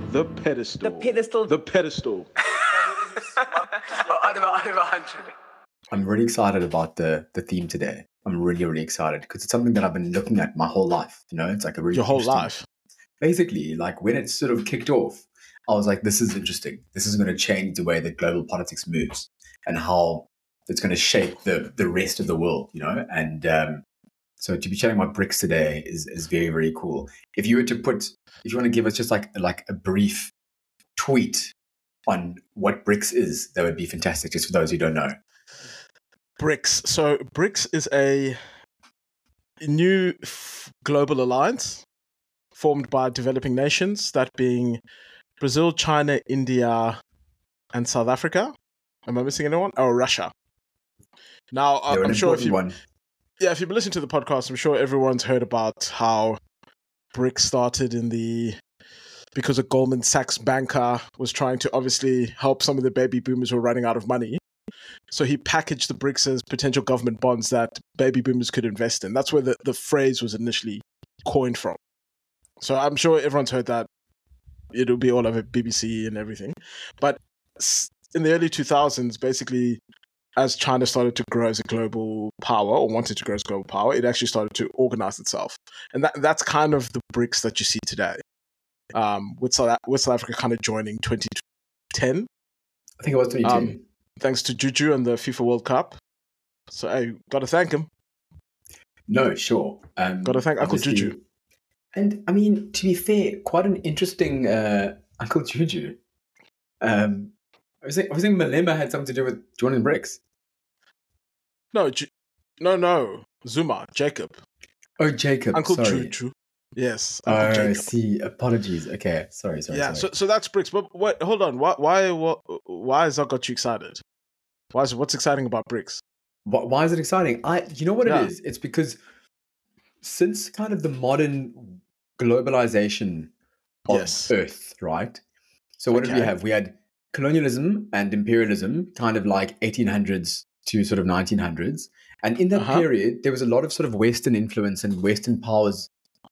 The pedestal. The pedestal. The pedestal. Over 100. I'm really excited about the theme today. I'm really, really excited because it's something that I've been looking at my whole life. You know, it's like a really Your whole interesting- life. Basically, like when it sort of kicked off, I was like, this is interesting. This is going to change the way that global politics moves and how it's going to shape the rest of the world, you know? And so to be chatting about BRICS today is very, very cool. If you want to give us just like a brief tweet on what BRICS is, that would be fantastic, just for those who don't know. BRICS. So BRICS is a new global alliance formed by developing nations, that being Brazil, China, India, and South Africa. Am I missing anyone? Oh, Russia. Now, I'm sure if you've been listening to the podcast, I'm sure everyone's heard about how BRICS started because a Goldman Sachs banker was trying to obviously help some of the baby boomers who were running out of money. So he packaged the BRICS as potential government bonds that baby boomers could invest in. That's where the phrase was initially coined from. So I'm sure everyone's heard that. It'll be all over BBC and everything. But in the early 2000s, basically, as China started to grow as a global power, or wanted to grow as a global power, it actually started to organize itself. And that's kind of the BRICS that you see today, with South Africa kind of joining 2010. I think it was 2010. Thanks to Juju and the FIFA World Cup. So, hey, got to thank him. No, sure. Got to thank Uncle Juju. And I mean, to be fair, quite an interesting Uncle Juju. I was thinking Malema had something to do with joining BRICS. No. Zuma, Jacob. Oh, Jacob. Uncle sorry. Juju. Yes. Oh, Jacob. I see. Apologies. Okay. Sorry. Yeah. So that's BRICS. But wait, hold on. Why has that got you excited? What's exciting about BRICS? Why is it exciting? You know what it is? It's because since kind of the modern globalization of Earth, right? So what did we have? We had colonialism and imperialism, kind of like 1800s to sort of 1900s. And in that period, there was a lot of sort of Western influence and Western powers,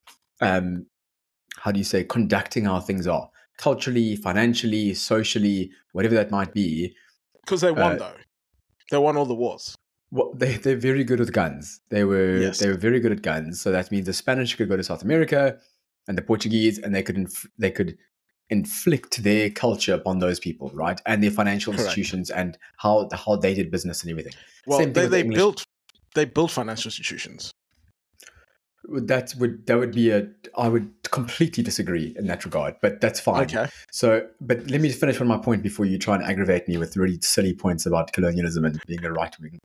conducting how things are. Culturally, financially, socially, whatever that might be. Because they won, though. They won all the wars. Well, they're very good with guns. They were very good at guns. So that means the Spanish could go to South America and the Portuguese, and they could inflict their culture upon those people, right? And their financial institutions and how they did business and everything. Well, they built financial institutions. That would be I would completely disagree in that regard, but that's fine. Okay. So, but let me finish on my point before you try and aggravate me with really silly points about colonialism and being a right wing.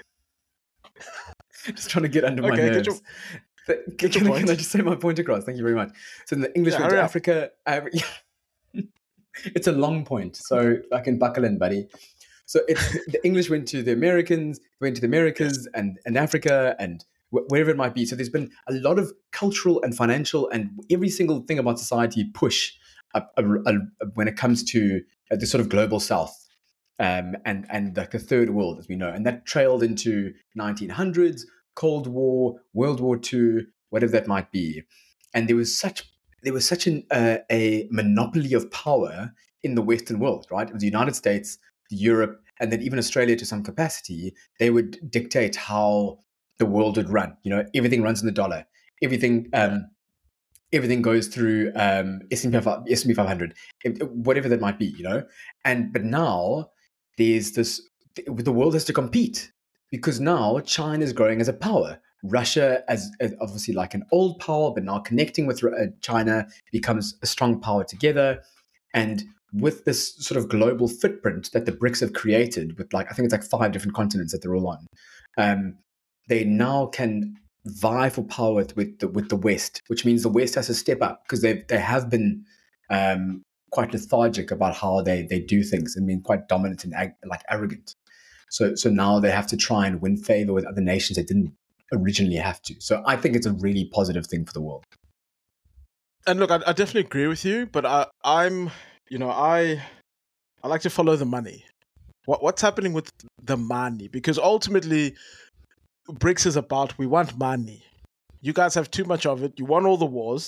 Just trying to get under my nerves. Can I just say my point across? Thank you very much. So in the English went to Africa. It's a long point, so I can buckle in, buddy. So the English went to the Americans, and Africa and wherever it might be. So there's been a lot of cultural and financial and every single thing about society push when it comes to the sort of global South and like the third world, as we know. And that trailed into 1900s, Cold War, World War II, whatever that might be. And there was such a monopoly of power in the Western world, right? It was the United States, Europe, and then even Australia to some capacity. They would dictate how the world would run. You know, everything runs in the dollar. Everything goes through S&P 500, whatever that might be. You know, but now there's this. The world has to compete because now China is growing as a power. Russia, as obviously like an old power, but now connecting with China becomes a strong power together. And with this sort of global footprint that the BRICS have created, with I think it's 5 different continents that they're all on. They now can vie for power with the West, which means the West has to step up because they have been quite lethargic about how they do things and being quite dominant and arrogant. So now they have to try and win favor with other nations that didn't originally have to. So I think it's a really positive thing for the world. And look, I definitely agree with you, but I like to follow the money. What's happening with the money? Because ultimately, BRICS is about, we want money. You guys have too much of it. You won all the wars.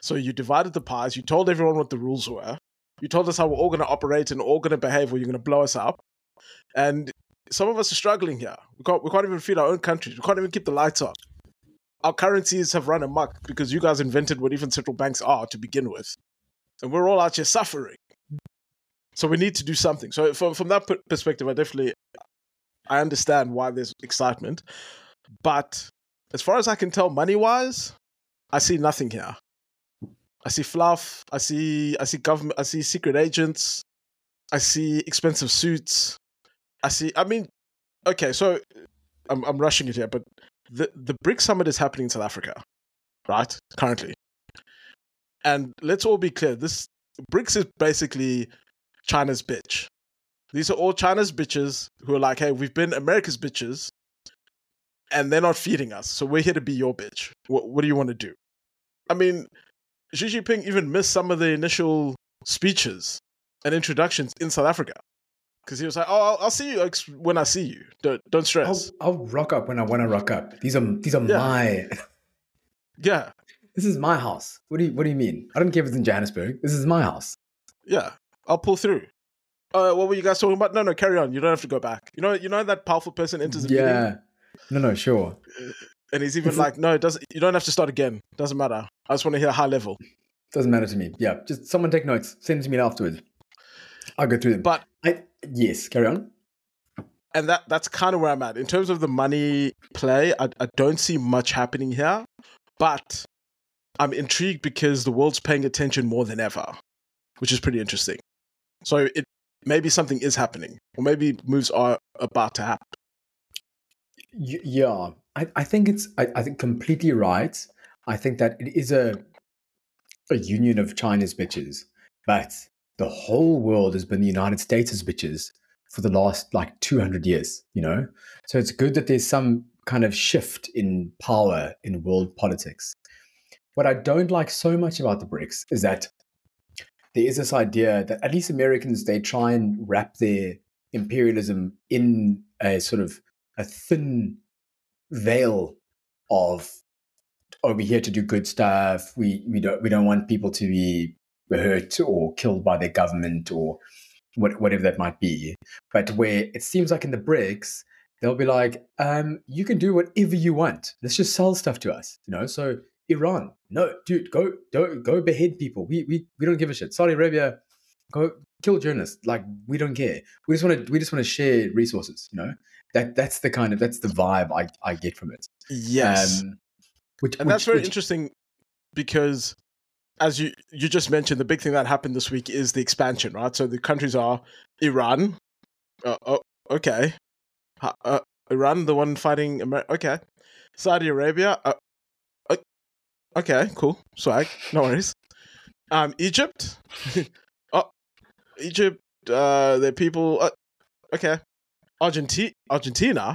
So you divided the pies. You told everyone what the rules were. You told us how we're all going to operate and all going to behave, or you're going to blow us up. And some of us are struggling here. We can't even feed our own countries. We can't even keep the lights on. Our currencies have run amok because you guys invented what even central banks are to begin with. And we're all out here suffering. So we need to do something. So from that perspective, I understand why there's excitement. But as far as I can tell, money-wise, I see nothing here. I see fluff. I see government. I see secret agents. I see expensive suits. Okay, so I'm rushing it here, but the BRICS summit is happening in South Africa, right? Currently. And let's all be clear, this BRICS is basically China's bitch. These are all China's bitches who are like, hey, we've been America's bitches, and they're not feeding us, so we're here to be your bitch. What do you want to do? I mean, Xi Jinping even missed some of the initial speeches and introductions in South Africa. Because he was like, "Oh, I'll see you when I see you. Don't stress. I'll rock up when I want to rock up. These are my yeah. This is my house. What do you mean? I don't care if it's in Johannesburg. This is my house. Yeah, I'll pull through. What were you guys talking about? No, carry on. You don't have to go back. You know that powerful person enters a meeting. Yeah. No, sure. And he's even like, no, it doesn't. You don't have to start again. Doesn't matter. I just want to hear high level. Doesn't matter to me. Yeah, just someone take notes. Send them to me afterwards. I'll go through them. But yes, carry on. And that's kind of where I'm at. In terms of the money play, I don't see much happening here. But I'm intrigued because the world's paying attention more than ever, which is pretty interesting. So maybe something is happening, or maybe moves are about to happen. Yeah, I think I think completely right. I think that it is a union of China's bitches, but the whole world has been the United States' bitches for the last 200 years, So it's good that there's some kind of shift in power in world politics. What I don't like so much about the BRICS is that there is this idea that at least Americans, they try and wrap their imperialism in a sort of a thin veil of, oh, we're here to do good stuff. We don't want people to be hurt or killed by their government or whatever that might be. But where it seems like in the BRICS, they'll be like, you can do whatever you want. Let's just sell stuff to us, So Iran, no, dude, go behead people. We don't give a shit. Saudi Arabia, go kill journalists. We don't care. We just want to share resources. That's the vibe I get from it. Yes, that's very interesting because, as you just mentioned, the big thing that happened this week is the expansion, right? So the countries are Iran, okay, Iran, the one fighting America, okay, Saudi Arabia, okay, cool, swag, no worries. Egypt, Egypt, the people, okay, Argentina,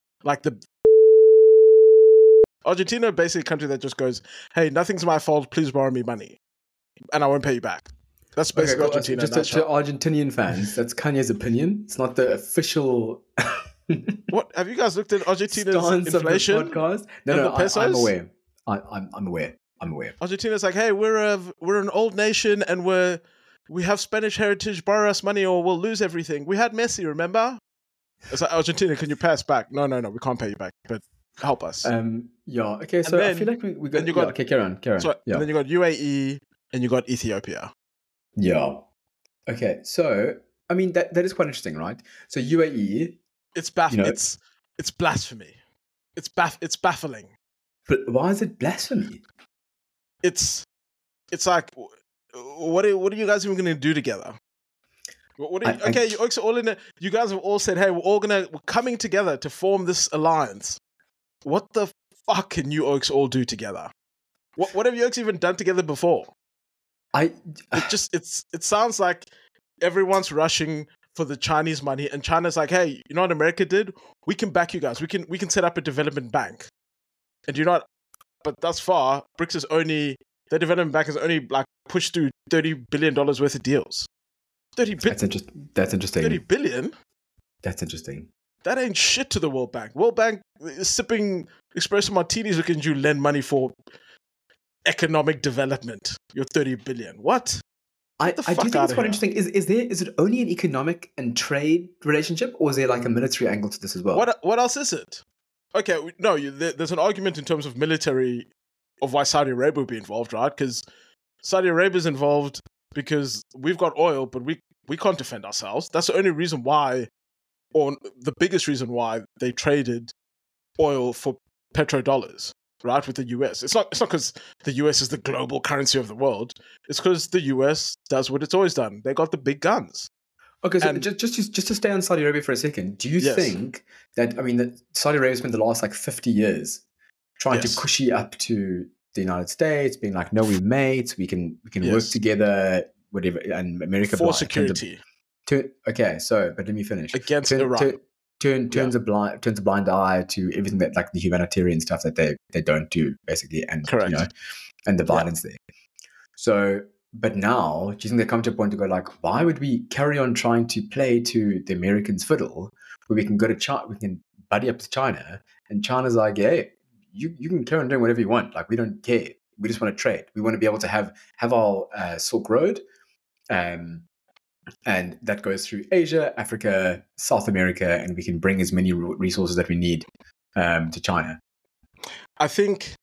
Argentina, basically a country that just goes, hey, nothing's my fault, please borrow me money, and I won't pay you back. That's basically Argentina. Just to Argentinian fans, that's Kanye's opinion. It's not the official. What have you guys looked at Argentina's stance inflation? Of the podcast? No, pesos? I'm aware. I'm aware. Argentina's like, hey, we're an old nation and we have Spanish heritage. Borrow us money or we'll lose everything. We had Messi, remember? It's like, Argentina, can you pay us back? No, we can't pay you back, but help us. Yeah. Okay. So I feel like we got. Okay, carry on. So, yeah. And then you got UAE and you got Ethiopia. Yeah. Okay. So I mean that is quite interesting, right? So UAE. It's baffling. It's blasphemy. It's baffling. But why is it blasphemy? It's like, what are you guys even going to do together? Okay, you all in it. You guys have all said, hey, we're coming together to form this alliance. What the fuck can you Oaks all do together? What have you Oaks even done together before? It sounds like everyone's rushing for the Chinese money, and China's like, hey, you know what America did? We can back you guys. We can set up a development bank. And but thus far, BRICS is only, their development bank has only pushed through $30 billion worth of deals. 30 billion. That's interesting. 30 billion? That's interesting. That ain't shit to the World Bank. World Bank is sipping espresso martinis looking at you lend money for economic development. Your 30 billion. What? I the do think fuck it's outta quite here. interesting. Is it only an economic and trade relationship, or is there like a military angle to this as well? What else is it? Okay, no, there's an argument in terms of military of why Saudi Arabia would be involved, right? Because Saudi Arabia is involved because we've got oil, but we can't defend ourselves. That's the only reason why, or the biggest reason why they traded oil for petrodollars, right, with the US. It's not because the US is the global currency of the world. It's because the US does what it's always done. They got the big guns. Okay, so And- just to stay on Saudi Arabia for a second, do you Yes. think that that Saudi Arabia spent the last like 50 years trying Yes. to cushy up to the United States, being like, no, we're mates, we can work Yes. together, whatever, and America for security Okay, so but let me finish. against Iran. Turns a blind eye to everything that like the humanitarian stuff that they don't do basically, and Correct. and the violence there. So, but now, do you think they come to a point to go like, why would we carry on trying to play to the Americans' fiddle, where we can go to China, we can buddy up to China, and China's like, hey, you can carry on doing whatever you want, like we don't care, we just want to trade, we want to be able to have our Silk Road, and that goes through Asia, Africa, South America, and we can bring as many resources that we need to China. I think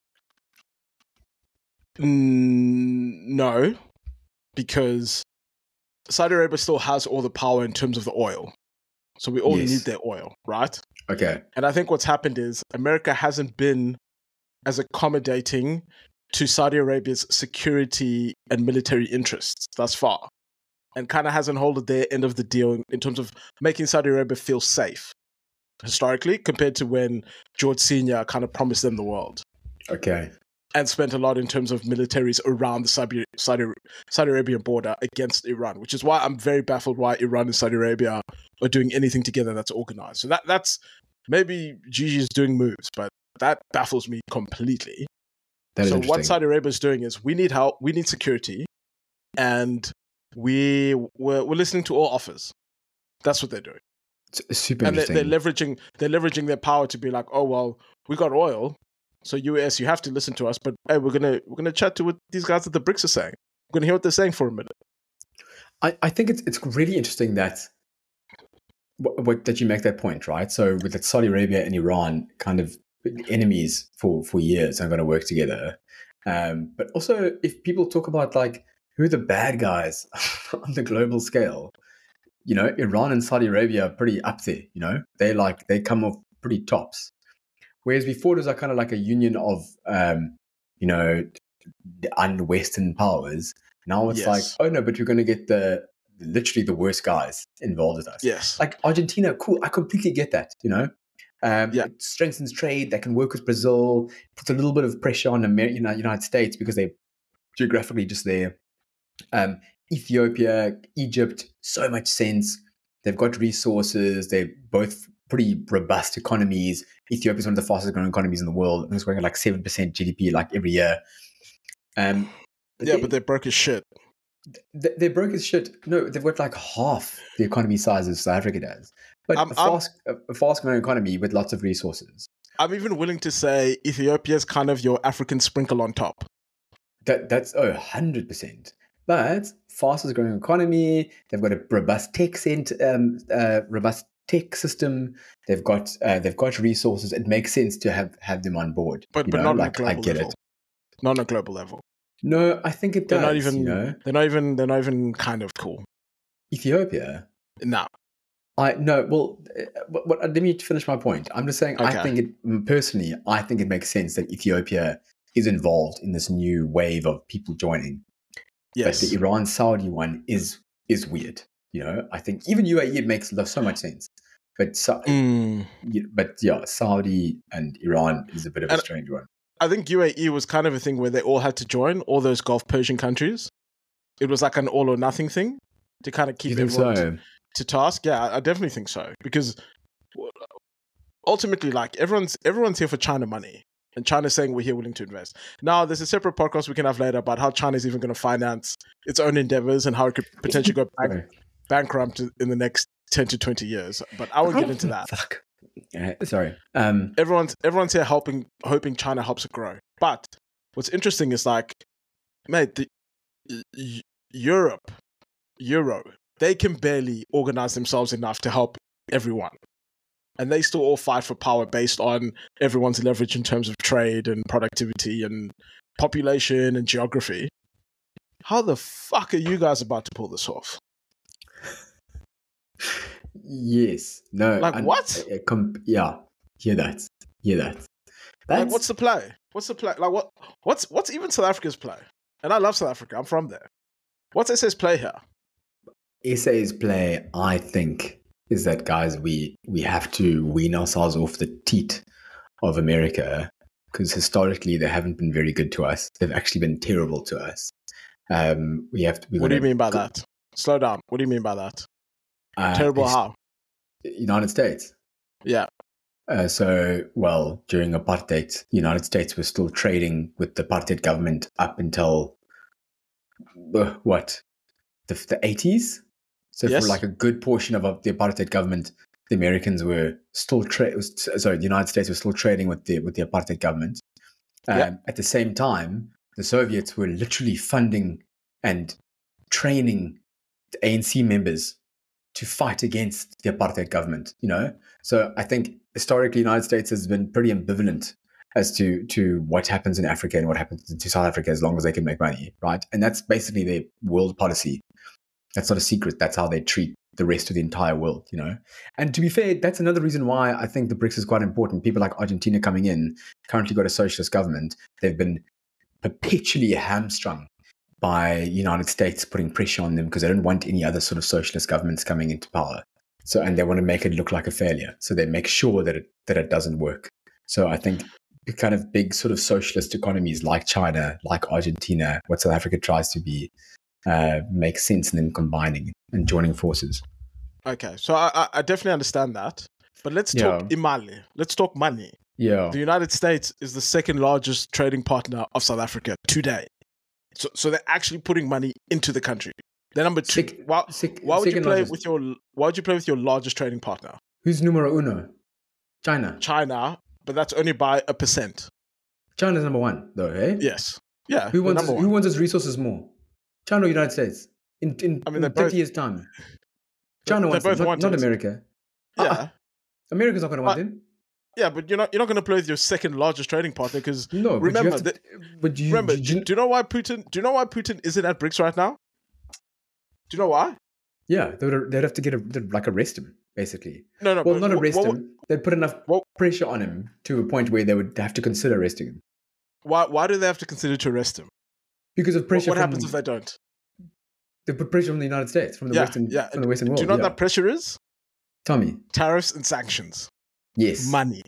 no, because Saudi Arabia still has all the power in terms of the oil. So we all Yes. need their oil, right? Okay. And I think what's happened is America hasn't been as accommodating to Saudi Arabia's security and military interests thus far, and kind of hasn't held their end of the deal in terms of making Saudi Arabia feel safe historically, compared to when George Sr. kind of promised them the world Okay. and spent a lot in terms of militaries around the Saudi Arabian border against Iran, which is why I'm very baffled why Iran and Saudi Arabia are doing anything together that's organized. So that's maybe Gigi's doing moves, but that baffles me completely. That is So interesting. what Saudi Arabia is doing is we need help, we need security, and we're listening to all offers. That's what they're doing. It's super And interesting. they're leveraging their power to be like, oh well, we got oil, so US, you have to listen to us. But hey, we're gonna chat to what these guys at the BRICS are saying. We're gonna hear what they're saying for a minute. I think it's really interesting that that you make that point, right? So with that Saudi Arabia and Iran kind of enemies for years and going to work together. But also, if people talk about like who are the bad guys on the global scale, Iran and Saudi Arabia are pretty up there. They come off pretty tops. Whereas before it was kind of like a union of the un-Western powers. Now it's Yes. like, oh no, but you're going to get literally the worst guys involved with us. Yes. Like Argentina, cool. I completely get that. Yeah. It strengthens trade. They can work with Brazil. Puts a little bit of pressure on the United States because they're geographically just there. Ethiopia, Egypt, so much sense. They've got resources. They're both pretty robust economies. Ethiopia is one of the fastest growing economies in the world. It's growing at like 7% GDP like every year. But they're broke as shit. They're broke as shit. No, they've got like half the economy size as South Africa does. But a fast-growing economy with lots of resources. I'm even willing to say Ethiopia is kind of your African sprinkle on top. That's 100%. But fastest growing economy. They've got a robust tech system. They've got resources. It makes sense to have them on board. But not on a global I get level. it. Not on a global level. No, I think it does. They're not even kind of cool. Ethiopia. No. Let me finish my point. I'm just saying, Okay. I think it makes sense that Ethiopia is involved in this new wave of people joining. Yes. But the Iran-Saudi one is weird. I think even UAE makes so much sense. But Saudi and Iran is a bit of a strange one. I think UAE was kind of a thing where they all had to join, all those Gulf Persian countries. It was like an all or nothing thing to kind of keep everyone to task. Yeah, I definitely think so. Because ultimately, like everyone's here for China money. And China's saying we're here willing to invest. Now, there's a separate podcast we can have later about how China's even going to finance its own endeavors and how it could potentially go bankrupt in the next 10 to 20 years. But I won't get into that. Fuck. Sorry. Everyone's here hoping China helps it grow. But what's interesting is like, mate, Europe, Euro, they can barely organize themselves enough to help everyone. And they still all fight for power based on everyone's leverage in terms of trade and productivity and population and geography. How the fuck are you guys about to pull this off? Yes. No. Like, what? Yeah. Hear that. Like, what's the play? Like, what's even South Africa's play? And I love South Africa. I'm from there. What's SA's play here? SA's play, I think, is that, guys, we have to wean ourselves off the teat of America, because historically they haven't been very good to us. They've actually been terrible to us. What do you mean by that? Slow down. What do you mean by that? Terrible how? United States. Yeah. During apartheid, United States was still trading with the apartheid government up until the 80s. So yes. For like a good portion of the apartheid government, the Americans were still the United States was still trading with the apartheid government. At the same time, the Soviets were literally funding and training the ANC members to fight against the apartheid government, So I think historically, the United States has been pretty ambivalent as to what happens in Africa and what happens to South Africa as long as they can make money, right? And that's basically their world policy. That's not a secret. That's how they treat the rest of the entire world, And to be fair, that's another reason why I think the BRICS is quite important. People like Argentina coming in, currently got a socialist government. They've been perpetually hamstrung by United States putting pressure on them because they don't want any other sort of socialist governments coming into power. So, and they want to make it look like a failure. So they make sure that it doesn't work. So I think the kind of big sort of socialist economies like China, like Argentina, what South Africa tries to be, makes sense in them combining and joining forces. Okay, so I definitely understand that. But let's talk imali. Let's talk money. Yeah. The United States is the second largest trading partner of South Africa today. So they're actually putting money into the country. They're number two. Why would you play with your largest trading partner? Who's numero uno? China, but that's only by 1%. China's number one, though, eh? Yes. Yeah. Who wants its resources more? China or United States? In 30 years' time. China wants it, not America. Yeah. America's not going to want them. Yeah, but you're not going to play with your second largest trading partner because do you know why Putin isn't at BRICS right now? Do you know why? Yeah, they'd have to arrest him, basically. No. Well, not arrest him. They'd put enough pressure on him to a point where they would have to consider arresting him. Why do they have to consider to arrest him? Because of pressure. What happens if they don't? They put pressure from the United States, from the Western world. Do you know what that pressure is? Tell me. Tariffs and sanctions. Yes. Money.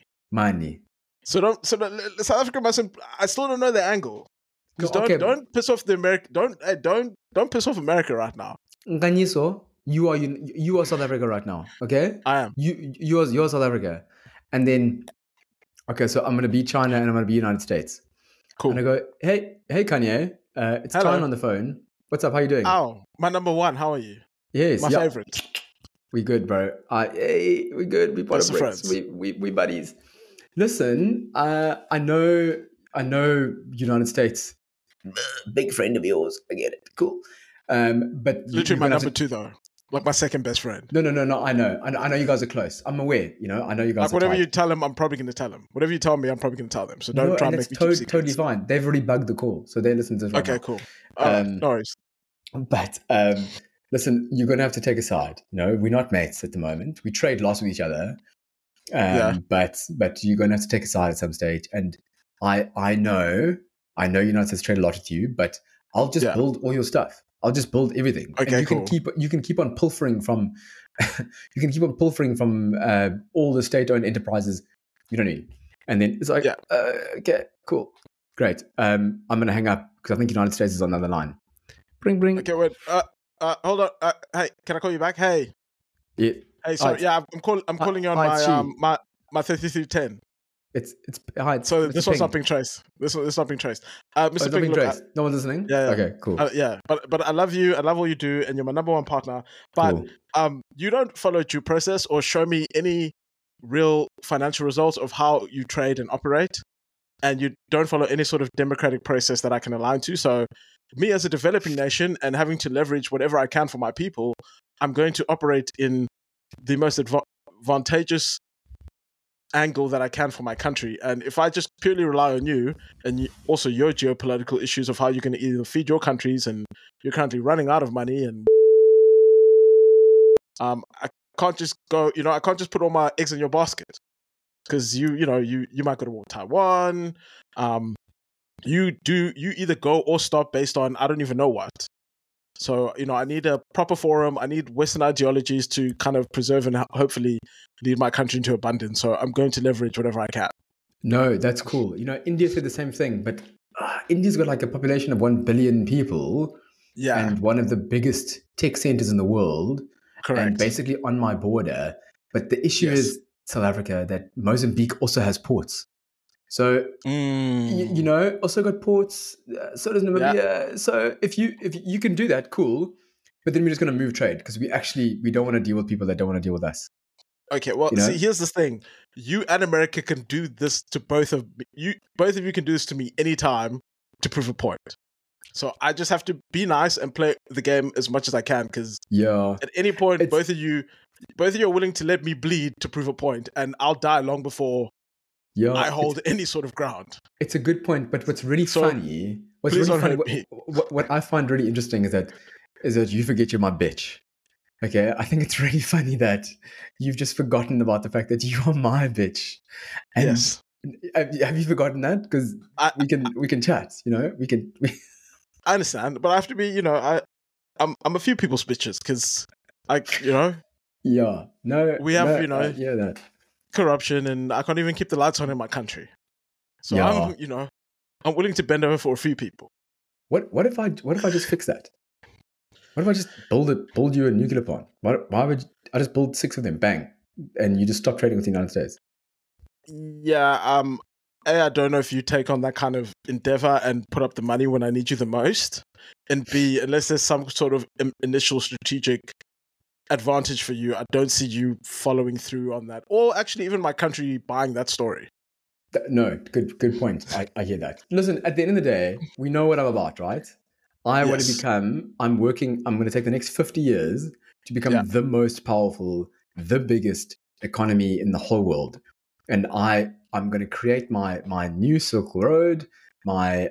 So South Africa mustn't. I still don't know the angle. Don't piss off the America. Don't piss off America right now. Nganyiso, you are South Africa right now. Okay, I am. You're South Africa, and then so I'm gonna be China and I'm gonna be United States. Cool. And I go, hey Kanye, it's Hello. Kanye on the phone. What's up? How you doing? Oh, my number one. How are you? Yes, my favorite. We good, bro. We good. We part of friends. We buddies. Listen, I know United States. Big friend of yours. I get it. Cool. But literally my number two though. Like my second best friend. No. I know you guys are close. I'm aware. I know you guys. Like whatever you tell them, I'm probably going to tell them. Whatever you tell me, I'm probably going to tell them. So don't try and make me keep secrets. Totally fine. They've already bugged the call, so they listen to this right now. Okay, cool. No worries. But listen, you're going to have to take a side. We're not mates at the moment. We trade lots with each other. But you're going to have to take a side at some stage. And I know United States trade a lot with you, but I'll just build all your stuff. I'll just build everything. Okay, and you can keep on pilfering from all the state-owned enterprises you don't need. And then it's like, okay, cool, great. I'm gonna hang up because I think United States is on the other line. Bring. Okay, wait. Hold on. Hey, can I call you back? Hey. Yeah. Hey, sorry. I'm calling you on my 3310. It's so this one's not being traced. This one's not being traced. Mr. Ping, no one's listening. Yeah. Okay, cool. But I love you. I love all you do, and you're my number one partner. But you don't follow due process or show me any real financial results of how you trade and operate. and you don't follow any sort of democratic process that I can align to. So, me as a developing nation and having to leverage whatever I can for my people, I'm going to operate in the most advantageous angle that I can for my country. And if I just purely rely on you and also your geopolitical issues of how you're going to either feed your countries and you're currently running out of money, and I can't just go, I can't just put all my eggs in your basket, because you might go to Taiwan. You either go or stop based on I don't even know what. So, I need a proper forum. I need Western ideologies to kind of preserve and hopefully lead my country into abundance. So I'm going to leverage whatever I can. No, that's cool. India said the same thing, but India's got like a population of 1 billion people. Yeah. And one of the biggest tech centers in the world. Correct. And basically on my border. But the issue is South Africa, that Mozambique also has ports. So, also got ports, so does Namibia. Yeah. So if you can do that, cool. But then we're just going to move trade, because we don't want to deal with people that don't want to deal with us. Okay, well, see, here's the thing. You and America can do this to both of you. Both of you can do this to me anytime to prove a point. So I just have to be nice and play the game as much as I can, because at any point, both of you are willing to let me bleed to prove a point, and I'll die long before I hold any sort of ground. It's a good point, but what's really funny, what I find really interesting is that you forget you're my bitch. Okay, I think it's really funny that you've just forgotten about the fact that you are my bitch. And yes. Have you forgotten that? Because we can chat. I understand, but I have to be. I'm a few people's bitches, because Yeah. No. We have that. Corruption, and I can't even keep the lights on in my country. So I'm willing to bend over for a few people. What if I just fix that? What if I just build you a nuclear plant? Why would I just build 6 of them, bang, and you just stop trading with the United States? Yeah, A, I don't know if you take on that kind of endeavor and put up the money when I need you the most, and B, unless there's some sort of initial strategic advantage for you, I don't see you following through on that, or actually even my country buying that story. No, good point. I hear that. Listen, at the end of the day, we know what I'm about, right? I'm going to take the next 50 years to become the most powerful, the biggest economy in the whole world. And I'm going to create my new Silk Road, my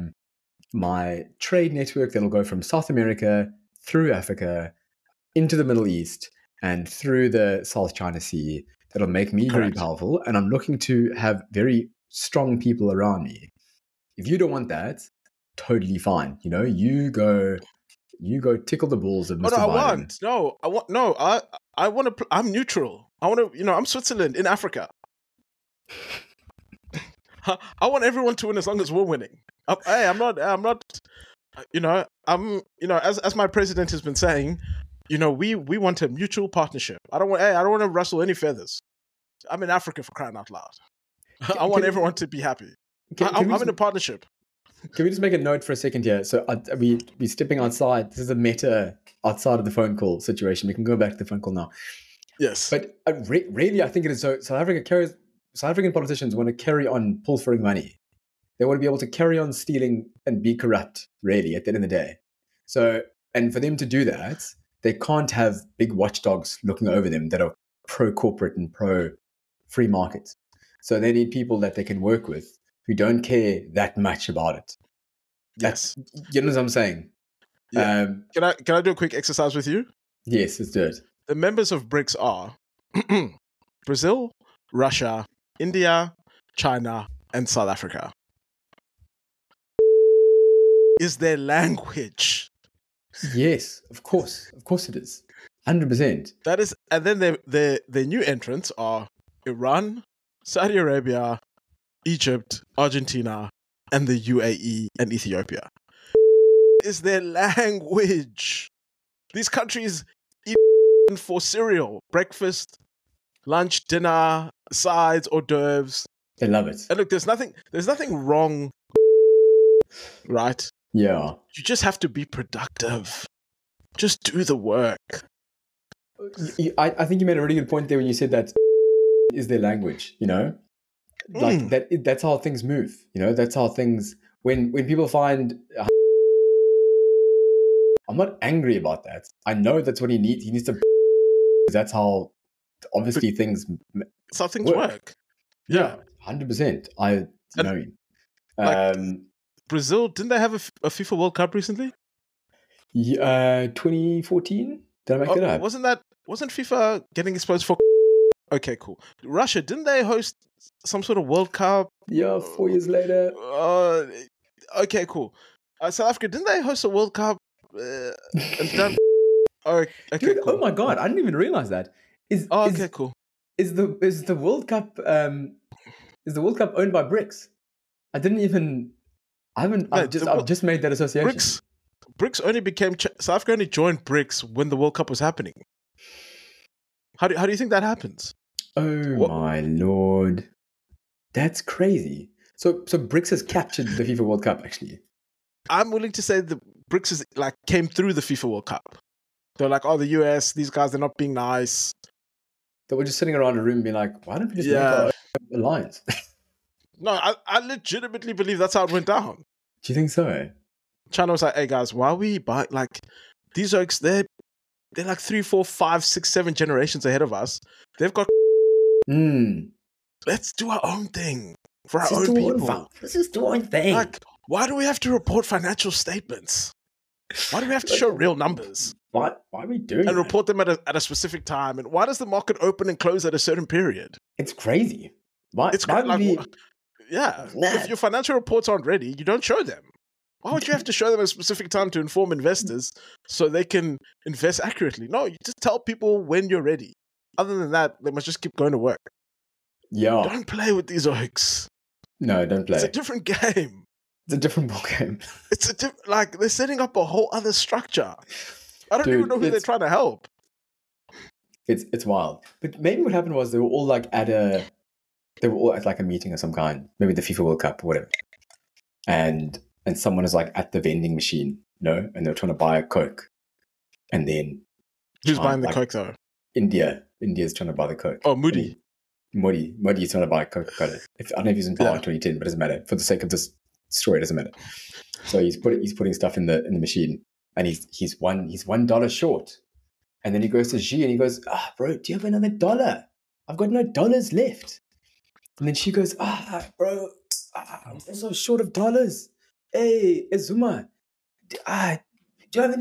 trade network that'll go from South America through Africa into the Middle East and through the South China Sea. That'll make me very powerful. And I'm looking to have very strong people around me. If you don't want that, totally fine. You go tickle the balls of Mr. Biden. I want to, I'm neutral. I want to, I'm Switzerland in Africa. I want everyone to win as long as we're winning. I'm not, as my president has been saying, we want a mutual partnership. I don't want to rustle any feathers. I'm in Africa, for crying out loud. I want everyone to be happy. I'm in a partnership. Can we just make a note for a second here? So we're stepping outside. This is a meta outside of the phone call situation. We can go back to the phone call now. Yes. But really, I think it is so. South African politicians want to carry on pilfering money. They want to be able to carry on stealing and be corrupt, really, at the end of the day. So, and for them to do that, they can't have big watchdogs looking over them that are pro-corporate and pro-free market. So they need people that they can work with who don't care that much about it. Yes. You know what I'm saying? Yeah. Can I do a quick exercise with you? Yes, let's do it. The members of BRICS are Brazil, Russia, India, China, and South Africa. Is their language? Yes, of course. Of course it is. 100%. That is, and then their new entrants are Iran, Saudi Arabia, Egypt, Argentina, and the UAE and Ethiopia. Is their language? These countries eat for cereal, breakfast, lunch, dinner, sides, hors d'oeuvres. They love it. And look, there's nothing wrong, right? Yeah. You just have to be productive. Just do the work. I think you made a really good point there when you said that is their language, like that's how things move. That's how things. When people find, I'm not angry about that. I know that's what he needs. He needs to. That's how obviously things. That's how things work. Yeah, 100%. I know. Like Brazil, didn't they have a FIFA World Cup recently? 2014. Did I make that up? Wasn't FIFA getting exposed for? Okay, cool. Russia, didn't they host some sort of World Cup? Yeah, 4 years later. Okay, cool. South Africa, didn't they host a World Cup? Okay, Dude, cool. Oh my god, I didn't even realize that. Okay, cool. Is the World Cup owned by BRICS? I've just made that association. BRICS only became South Africa only joined BRICS when the World Cup was happening. How do you think that happens? Oh my lord, that's crazy. So BRICS has captured the FIFA World Cup. Actually, I'm willing to say the BRICS is came through the FIFA World Cup. They're like, oh, the US, these guys, they're not being nice. They were just sitting around a room being like, why don't we just make our own alliance? No, I legitimately believe that's how it went down. Do you think so? China was like, hey guys, why are we buying these oaks? They're like 3, 4, 5, 6, 7 generations ahead of us. They've got. Let's do our own thing for our own people. Let's just do our own thing. Why do we have to report financial statements? Why do we have to show real numbers? Why are we doing and report them at a specific time? And why does the market open and close at a certain period? It's crazy. Why? It's crazy. If your financial reports aren't ready, you don't show them. Why would you have to show them at a specific time to inform investors so they can invest accurately? No, you just tell people when you're ready. Other than that, they must just keep going to work. Yeah. Don't play with these oaks. No, don't play. It's a different game. It's a different ball game. It's they're setting up a whole other structure. I don't even know who they're trying to help. It's wild. But maybe what happened was they were all at a meeting of some kind, maybe the FIFA World Cup or whatever. And someone is at the vending machine, and they're trying to buy a Coke. And then who's buying the Coke though? India's trying to buy the Coke. Oh, Modi is trying to buy Coca-Cola. I don't know if he's in power in 2010, but it doesn't matter. For the sake of this story, it doesn't matter. So he's putting stuff in the machine, and he's $1 short. And then he goes to Xi and he goes, bro, do you have another $1? I've got no dollars left. And then she goes, bro, I'm also short of dollars. Hey, Zuma, do you have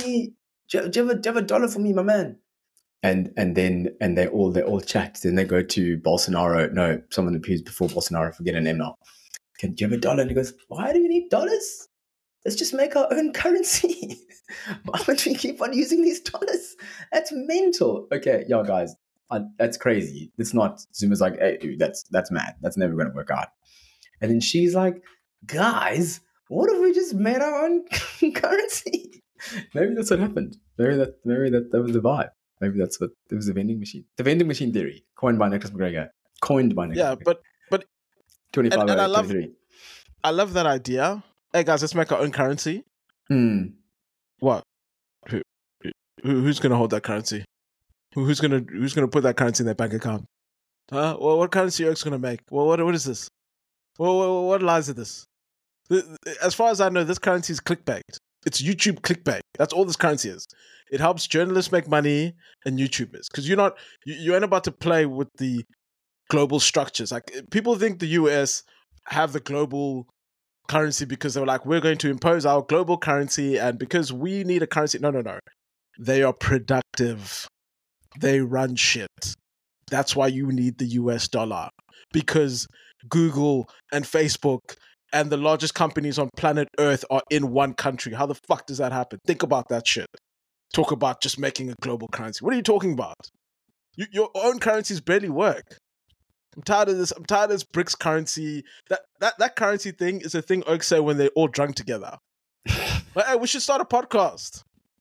a dollar for me, my man? And they all chat. Then they go to Bolsonaro. No, someone who's before Bolsonaro. Forget a name now. Do you have a dollar? And he goes, why do we need dollars? Let's just make our own currency. Why don't we keep on using these dollars? That's mental. Okay, yo, guys, that's crazy. It's not. Zuma's like, hey, dude, that's mad. That's never going to work out. And then she's like, guys, what if we just made our own currency? Maybe that's what happened. Maybe that was the vibe. Maybe that's what it was. The vending machine. The vending machine theory, coined by Nicholas McGregor. Yeah, but 25 and I love 23. I love that idea. Hey guys, let's make our own currency. What? Who's gonna hold that currency? Who's gonna put that currency in their bank account? Well, what currency are you gonna make? Well, what is this? Well, what lies in this? As far as I know, this currency is clickbait. It's YouTube clickbait. That's all this currency is. It helps journalists make money and YouTubers, because you ain't about to play with the global structures. People think the US have the global currency because they're like, we're going to impose our global currency, and because we need a currency. No. They are productive. They run shit. That's why you need the US dollar, because Google and Facebook and the largest companies on planet Earth are in one country. How the fuck does that happen? Think about that shit. Talk about just making a global currency. What are you talking about? Your own currencies barely work. I'm tired of this. I'm tired of this BRICS currency. That currency thing is a thing Oaks say when they're all drunk together. Like, hey, we should start a podcast.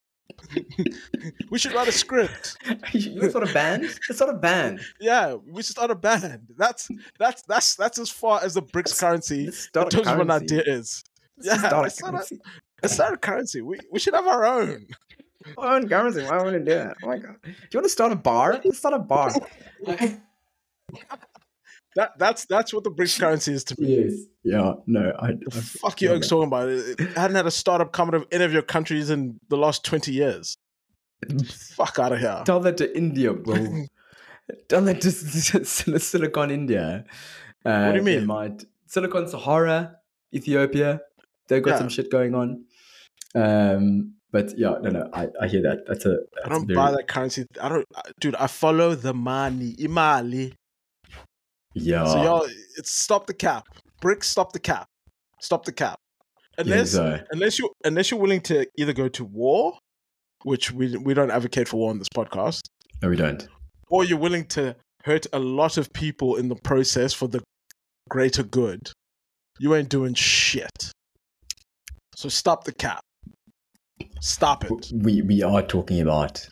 We should write a script. You start a band? Let's start a band. Yeah, we should start a band. That's as far as the BRICS currency in terms of an idea is. Let's start a currency. We should have our own. Our own currency. Why would we do that? Oh my god. Do you want to start a bar? Let's start a bar. That's what the BRICS currency is to me. Yes. Yeah. No. The fuck you Oaks talking about? It hadn't had a startup come out of any of your countries in the last 20 years. Fuck out of here. Tell that to India, bro. Tell that to Silicon India. What do you mean? They might Silicon Sahara, Ethiopia. They've got some shit going on. But yeah, no, I hear that. That's I don't buy that currency. Dude. I follow the money, imali. Yeah. So y'all, stop the cap. BRICS, stop the cap. Stop the cap. Unless you're willing to either go to war, which we don't advocate for war on this podcast. No, we don't. Or you're willing to hurt a lot of people in the process for the greater good. You ain't doing shit. So stop the cap. Stop it. We are talking about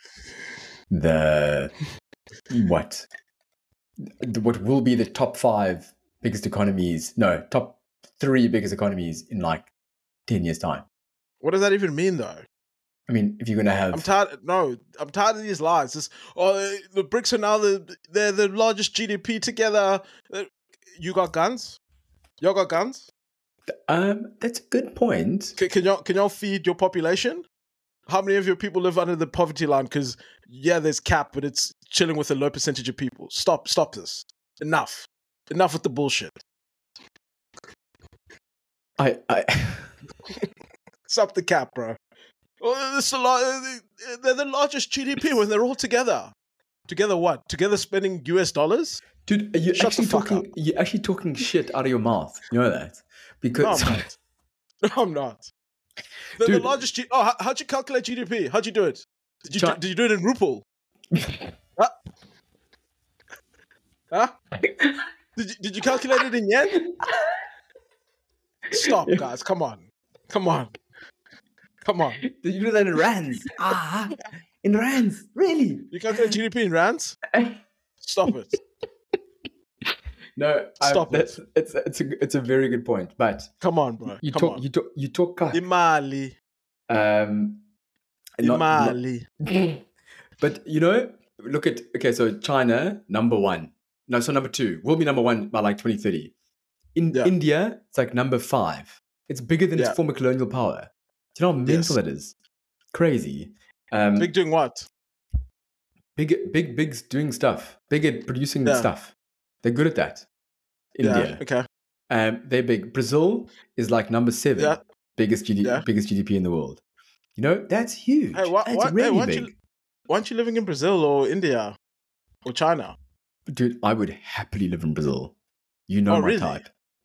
what will be the top 5 biggest economies. No, top 3 biggest economies in like 10 years' time. What does that even mean, though? I mean, if you're gonna have, I'm tired of these lies. The BRICS are now they're the largest GDP together. You got guns? Y'all got guns? that's a good point. Can y'all feed your population? How many of your people live under the poverty line? Because there's cap, but it's chilling with a low percentage of people. Stop this. Enough with the bullshit. I Stop the cap, bro. They're the largest GDP when they're all together. Together what? Together spending US dollars? Dude, you're actually talking shit out of your mouth. You know that? Because No, I'm not. They're the largest how'd you calculate GDP? How'd you do it? Did you do it in ruble? Huh? Did you calculate it in yen? Stop, guys. Come on. Did you do that in rands? In rands, really? You calculate GDP in rands? Stop it. No, stop it. It's a very good point, but come on, bro. You talk Imali. Imali. But look at so China number 1. No, so number 2 will be number 1 by like 2030. India, it's like number 5. It's bigger than its former colonial power. Do you know how mental that is? Crazy. Big doing what? Big's doing stuff. Big at producing stuff. They're good at that. India. Okay. They're big. Brazil is like number 7. Biggest GDP in the world. That's huge. Hey, that's really big. Why aren't you living in Brazil or India or China? Dude, I would happily live in Brazil. My really? type.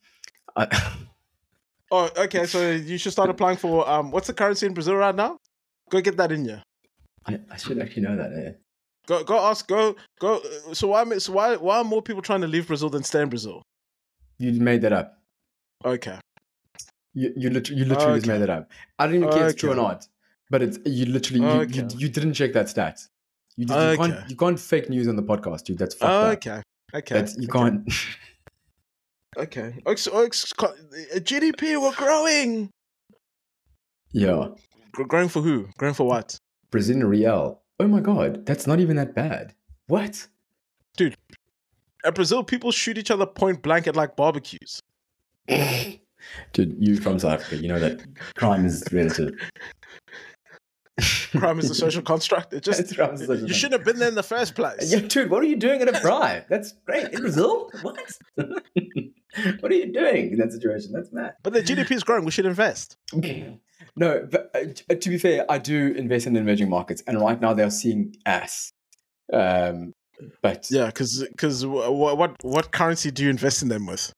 Oh, okay. So you should start applying for what's the currency in Brazil right now? Go get that in you. I should actually know that. Go ask. Go. So why are more people trying to leave Brazil than stay in Brazil? You made that up. Okay. You literally just made that up. I don't even care if it's true or not. But it's you literally you didn't check that stat. You can't fake news on the podcast, dude. That's fucked up. Okay. You can't. Okay. GDP, we're growing. Yeah. Growing for who? Growing for what? Brazilian real. Oh my god, that's not even that bad. What? Dude, at Brazil, people shoot each other point blank at like barbecues. Dude, you from South Africa, you know that crime is relative. Crime is a social construct. You shouldn't have been there in the first place. Yeah, dude, what are you doing at a bribe? That's great. In Brazil? What? What are you doing in that situation? That's mad. But the GDP is growing. We should invest. No, but to be fair, I do invest in emerging markets, and right now they are seeing ass. But yeah, because what currency do you invest in them with?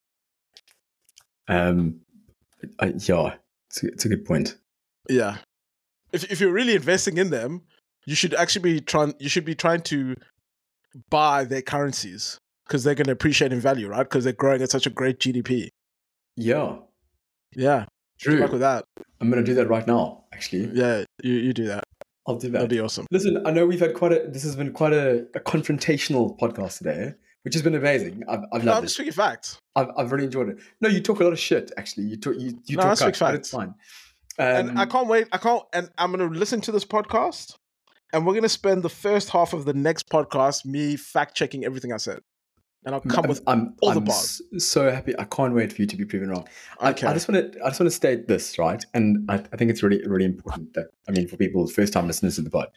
Yeah, it's a good point. Yeah, if you're really investing in them, you should actually be trying to buy their currencies because they're going to appreciate in value, right? Because they're growing at such a great GDP. Yeah. True. Good luck with that. I'm going to do that right now, actually. Yeah, you do that. I'll do that. That'll be awesome. Listen, I know we've had this has been quite a confrontational podcast today, which has been amazing. I've loved it. I'm just speaking facts. I've really enjoyed it. No, you talk a lot of shit, actually. You talk facts, but it's fine. And I can't wait. And I'm going to listen to this podcast, and we're going to spend the first half of the next podcast me fact checking everything I said. and I'll come with all the bars. So happy. I can't wait for you to be proven wrong. Okay. I just want to state this, right? And I think it's really, really important that, I mean, for people, first time listeners to the pod,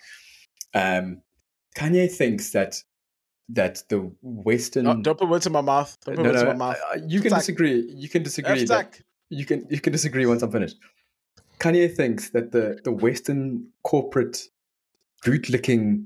Kanye thinks that the Western... Don't put words in my mouth. Don't put words in my mouth. You can disagree. You can disagree. You can disagree once I'm finished. Kanye thinks that the Western corporate bootlicking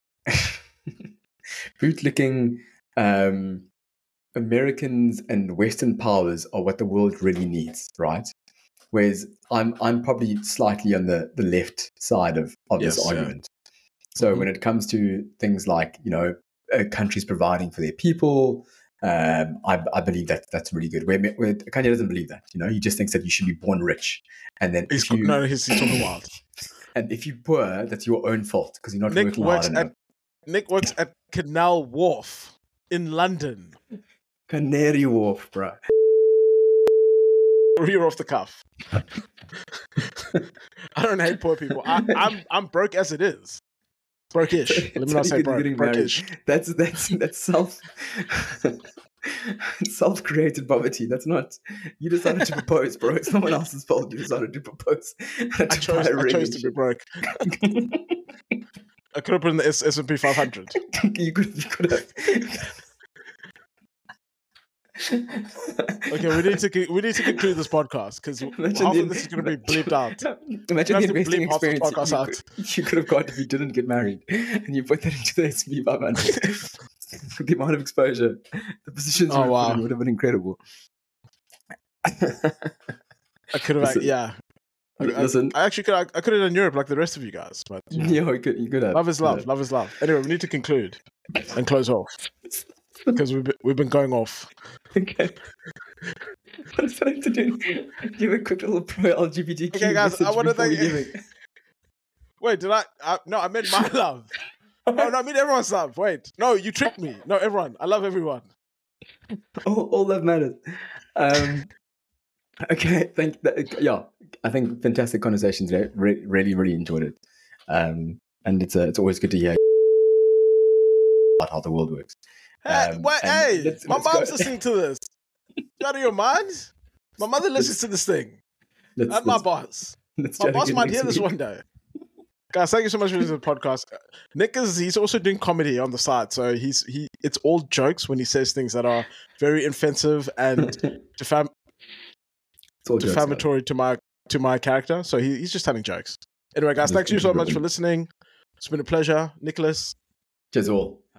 Americans and Western powers are what the world really needs, right? Whereas I'm probably slightly on the left side of this argument. So when it comes to things like, countries providing for their people, I believe that's really good. Where Kanye doesn't believe that, he just thinks that you should be born rich, and then he's talking wild. And if you're poor, that's your own fault because you're not working hard enough. Nick works at Canal Wharf in London. Canary Wharf, bro. You're off the cuff. I don't hate poor people. I'm broke as it is. Broke-ish. Let me not say broke. Broke-ish. That's self-created poverty. That's not... You decided to propose, bro. It's no one else's fault. You decided to propose. I chose to be broke. I could have put in the S&P 500. You could have. Okay, we need to conclude this podcast because half of this is going to be bleeped out. Imagine the investing experience you could have got if you didn't get married, and you put that into the S&P 500. The amount of exposure, the positions would have been incredible. I could have, Listen, I actually could. I could have done Europe like the rest of you guys, but you could have. Love is love. Love is love. Anyway, we need to conclude and close off because we've been going off. Okay. What does that have to do? Give a quick little pro LGBTQ. Okay, guys, I want to thank you. Wait, did I? No, I meant my love. Oh no, I mean everyone's love. Wait, no, you tricked me. No, everyone. I love everyone. All that matters. Okay, I think fantastic conversation today. Really, really enjoyed it. And it's always good to hear about how the world works. Hey, my mom's listening to this. You out of your mind? My mother listens to this thing. Not my boss. My boss might hear this one day. Guys, thank you so much for listening to the podcast. Nick he's also doing comedy on the side, so it's all jokes when he says things that are very offensive and defamatory to my character. So he's just telling jokes. Anyway, guys, thank you so much for listening. It's been a pleasure, Nicholas. Cheers all.